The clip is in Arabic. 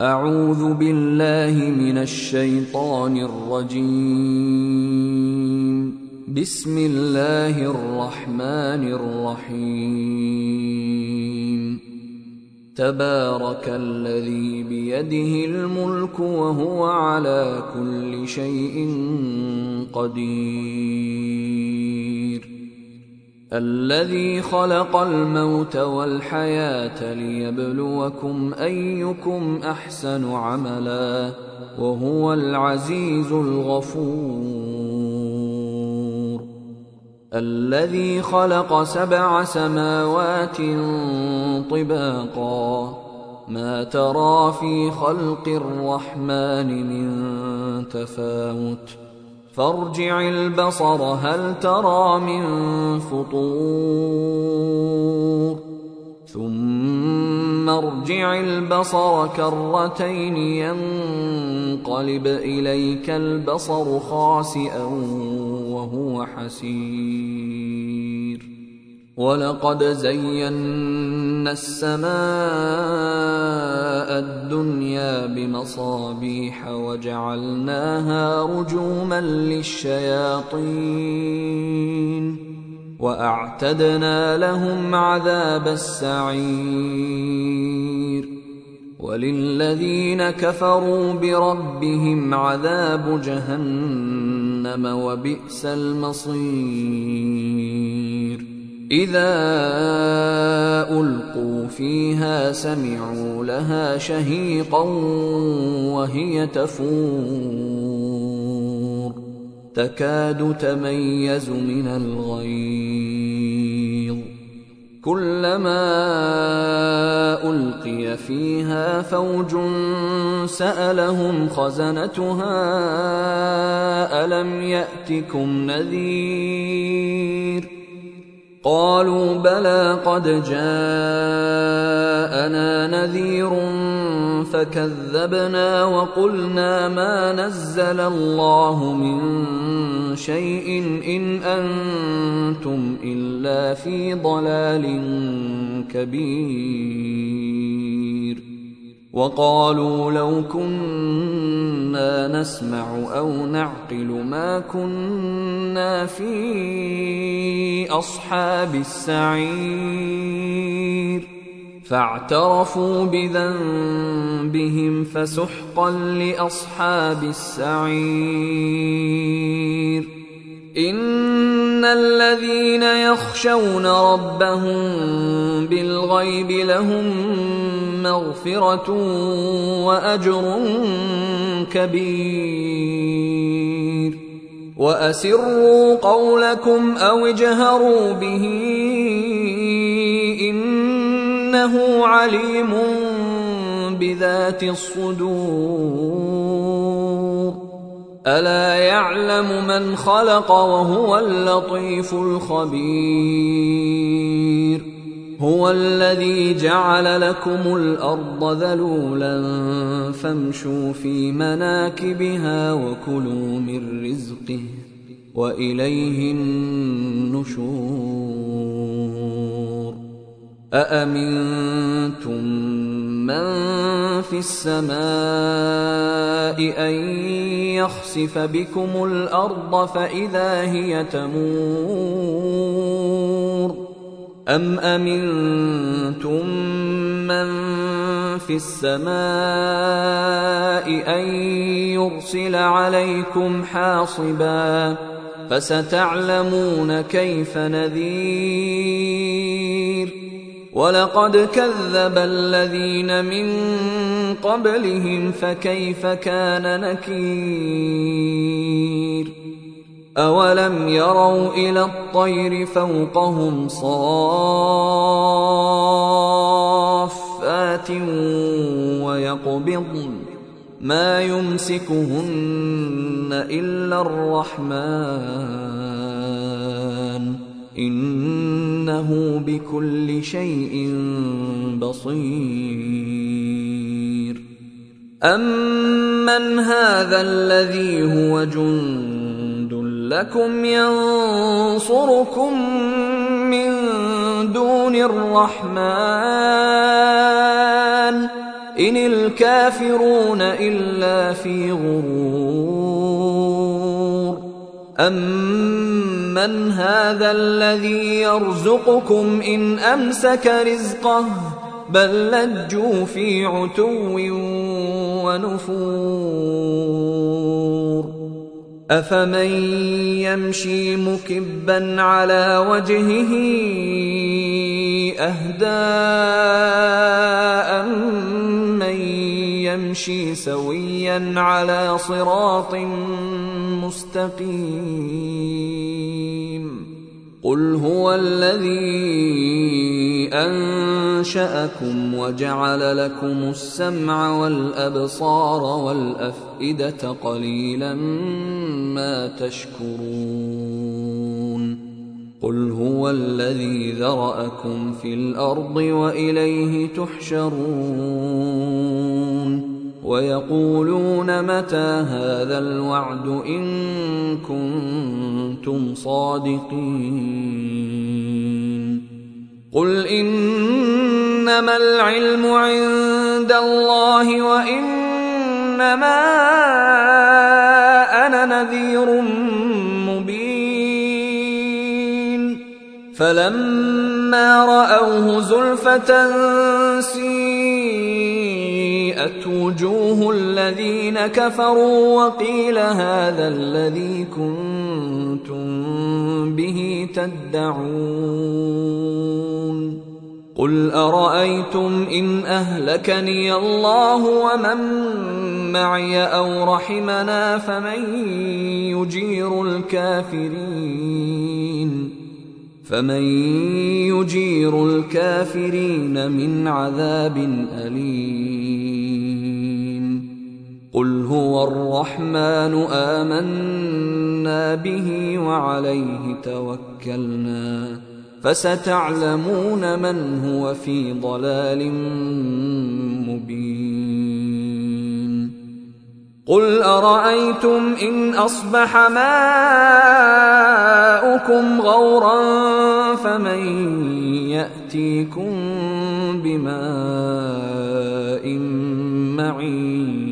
أعوذ بالله من الشيطان الرجيم. بسم الله الرحمن الرحيم. تبارك الذي بيده الملك وهو على كل شيء قدير. الذي خلق الموت والحياة ليبلوكم أيكم أحسن عملا وهو العزيز الغفور. الذي خلق 7 سماوات طباقا ما ترى في خلق الرحمن من تفاوت فارجع البصر هل ترى من فطور ثم ارجع البصر كرتين ينقلب إليك البصر خاسئا وهو حسير. ولقد زينا السماء الدنيا بمصابيح وجعلناها رجوما للشياطين وأعتدنا لهم عذاب السعير. وللذين كفروا بربهم عذاب جهنم وبئس المصير. إذا ألقوا فيها سمعوا لها شهيقا وهي تفور تكاد تميز من الغيظ. كلما ألقي فيها فوج سألهم خزنتها ألم يأتكم نذير قالوا بلى قد جاءنا نذير فكذبنا وقلنا ما نزل الله من شيء إن أنتم إلا في ضلال كبير. وقالوا لو كنا نسمع أو نعقل ما كنا في أصحاب السعير فاعترفوا بذنبهم فسحقا لأصحاب السعير. إن الذين يخشون ربهم بالغيب لهم مغفرة وأجر كبير. وأسروا قولكم أو اجهروا به إنه عليم بذات الصدور. ألا يعلم من خلق وهو اللطيف الخبير. هو الذي جعل لكم الأرض ذلولا فامشوا في مناكبها وكلوا من رزقه وإليه النشور. أأمنتم من في السماء أن يخسف بكم الأرض فإذا هي تمور أم أمنتم من في السماء أن يرسل عليكم حاصبا فستعلمون كيف نذير. ولقد كذب الذين من قبلهم فكيف كان نكير. أولم يروا إلى الطير فوقهم صافات ويقبضن ما يمسكهن إلا الرحمن إنه بكل شيء بصير. أمن هذا الذي هو جند لكم ينصركم من دون الرحمن إن الكافرون إلا في غرور أمن هذا الذي يرزقكم إن أمسك رزقه بل لجوا في عتو ونفور أفمن يمشي مكبا على وجهه أهدى أمن يمشي سويا على صراط مستقيم قل هو الذي أنشأكم وجعل لكم السمع والأبصار والأفئدة قليلا ما تشكرون قل هو الذي ذرأكم في الأرض وإليه تحشرون ويقولون متى هذا الوعد إن كنتم صادقين قل إنما العلم عند الله وإنما أنا نذير مبين فلما رأوه زلفة سيئت وجوه الذين كفروا وقيل هذا الذي كنتم به تدعون قل أرأيتم إن أهلكني الله ومن معي أو رحمنا فمن يجير الكافرين من عذاب أليم قل هو الرحمن آمنا به وعليه توكلنا فستعلمون من هو في ضلال مبين قل أرأيتم إن أصبح ماؤكم غورا فمن يأتيكم بماء معين